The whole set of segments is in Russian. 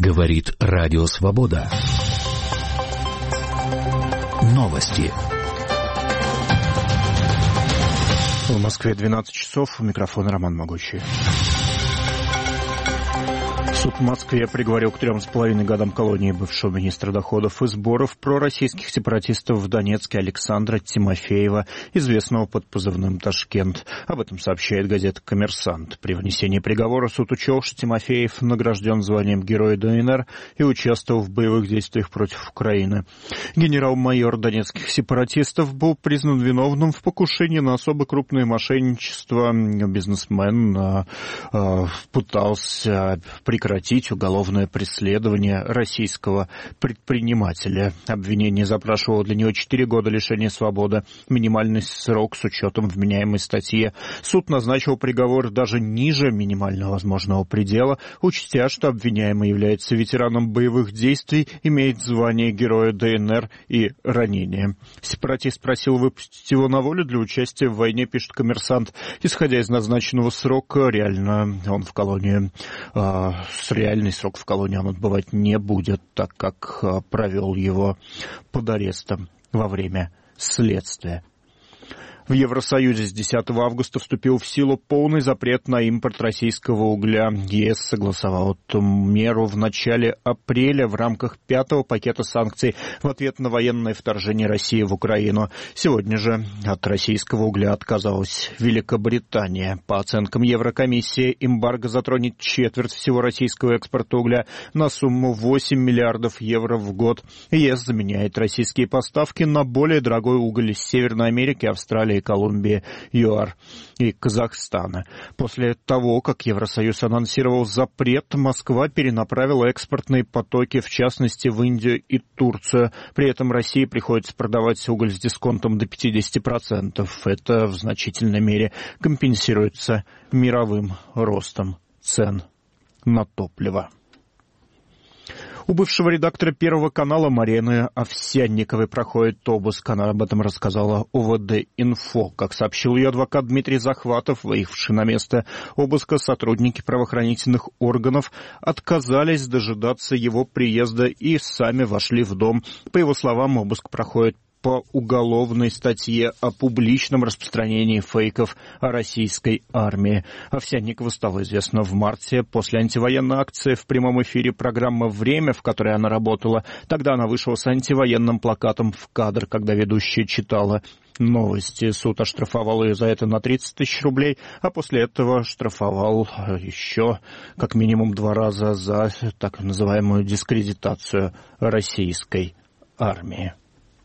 Говорит Радио Свобода. Новости. В Москве 12 часов. У микрофона Роман Могучий. Суд в Москве приговорил к 3,5 годам колонии бывшего министра доходов и сборов пророссийских сепаратистов в Донецке Александра Тимофеева, известного под позывным «Ташкент». Об этом сообщает газета «Коммерсант». При вынесении приговора суд учел, что Тимофеев награжден званием Героя ДНР и участвовал в боевых действиях против Украины. Генерал-майор донецких сепаратистов был признан виновным в покушении на особо крупное мошенничество. Бизнесмен пытался прекратить уголовное преследование российского предпринимателя. Обвинение запрашивало для него 4 года лишения свободы, минимальный срок с учетом вменяемой статьи. Суд назначил приговор даже ниже минимального возможного предела, учтя, что обвиняемый является ветераном боевых действий, имеет звание Героя ДНР и ранение. Сепаратист просил выпустить его на волю для участия в войне, пишет «Коммерсант». Исходя из назначенного срока, реально он в колонии реальный срок в колонии он отбывать не будет, так как провел его под арестом во время следствия. В Евросоюзе с 10 августа вступил в силу полный запрет на импорт российского угля. ЕС согласовал эту меру в начале апреля в рамках 5-го пакета санкций в ответ на военное вторжение России в Украину. Сегодня же от российского угля отказалась Великобритания. По оценкам Еврокомиссии, эмбарго затронет четверть всего российского экспорта угля на сумму 8 миллиардов евро в год. ЕС заменяет российские поставки на более дорогой уголь из Северной Америки, Австралии, Колумбии, ЮАР и Казахстана. После того, как Евросоюз анонсировал запрет, Москва перенаправила экспортные потоки, в частности, в Индию и Турцию. При этом России приходится продавать уголь с дисконтом до 50%. Это в значительной мере компенсируется мировым ростом цен на топливо. У бывшего редактора Первого канала Марины Овсянниковой проходит обыск. Она об этом рассказала ОВД-Инфо. Как сообщил ее адвокат Дмитрий Захватов, выехавший на место обыска, сотрудники правоохранительных органов отказались дожидаться его приезда и сами вошли в дом. По его словам, обыск проходит по уголовной статье о публичном распространении фейков о российской армии. Овсянникова стало известно в марте после антивоенной акции в прямом эфире программы «Время», в которой она работала. Тогда она вышла с антивоенным плакатом в кадр, когда ведущая читала новости. Суд оштрафовал ее за это на 30 тысяч рублей, а после этого штрафовал еще как минимум 2 раза за так называемую дискредитацию российской армии.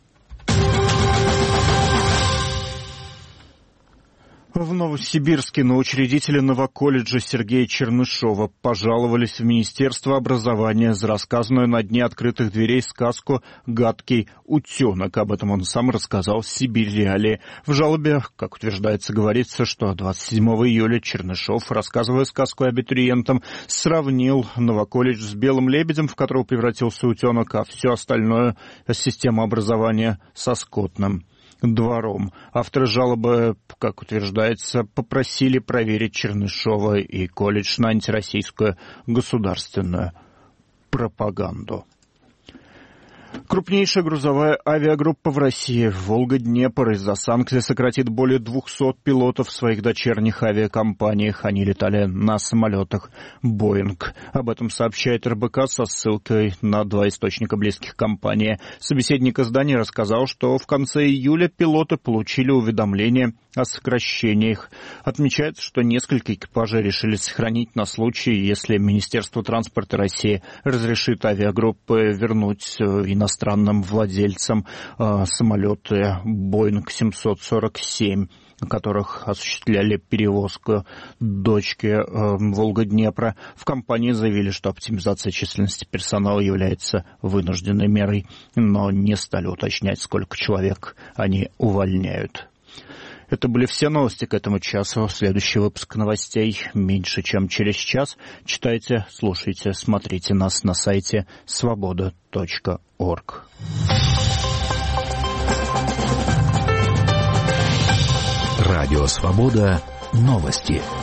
В Новосибирске на учредителя Новоколледжа Сергея Чернышова пожаловались в Министерство образования за рассказанную на дне открытых дверей сказку «Гадкий утенок». Об этом он сам рассказал в «Сибирь Реалии». В жалобе, как утверждается, говорится, что 27 июля Чернышов, рассказывая сказку абитуриентам, сравнил Новоколледж с белым лебедем, в которого превратился утенок, а все остальное — система образования со скотным двором. Авторы жалобы, как утверждается, попросили проверить Чернышова и колледж на антироссийскую государственную пропаганду. Крупнейшая грузовая авиагруппа в России «Волга-Днепр» из-за санкций сократит более 200 пилотов в своих дочерних авиакомпаниях. Они летали на самолетах «Боинг». Об этом сообщает РБК со ссылкой на 2 источника близких компании. Собеседник издания рассказал, что в конце июля пилоты получили уведомление о сокращениях. Отмечается, что несколько экипажей решили сохранить на случай, если Министерство транспорта России разрешит авиагруппы вернуть иностранным владельцам самолеты Boeing 747, на которых осуществляли перевозку дочки Волга-Днепра. В компании заявили, что оптимизация численности персонала является вынужденной мерой, но не стали уточнять, сколько человек они увольняют. Это были все новости к этому часу. Следующий выпуск новостей меньше, чем через час. Читайте, слушайте, смотрите нас на сайте svoboda.org. Радио «Свобода». Новости.